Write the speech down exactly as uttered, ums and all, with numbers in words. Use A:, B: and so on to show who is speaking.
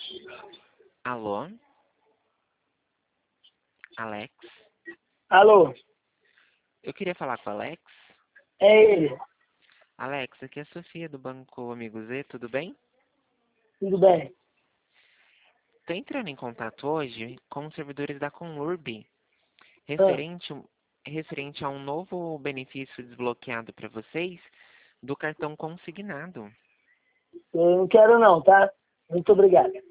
A: Alô? Alex?
B: Alô?
A: Eu queria falar com o Alex.
B: É ele.
A: Alex, aqui é a Sofia do Banco Amigo Z, tudo bem?
B: Tudo bem?
A: Estou entrando em contato hoje com os servidores da Conurb,
B: Ah,
A: referente, referente a um novo benefício desbloqueado para vocês do cartão consignado.
B: eu não quero não, tá? Muito obrigado.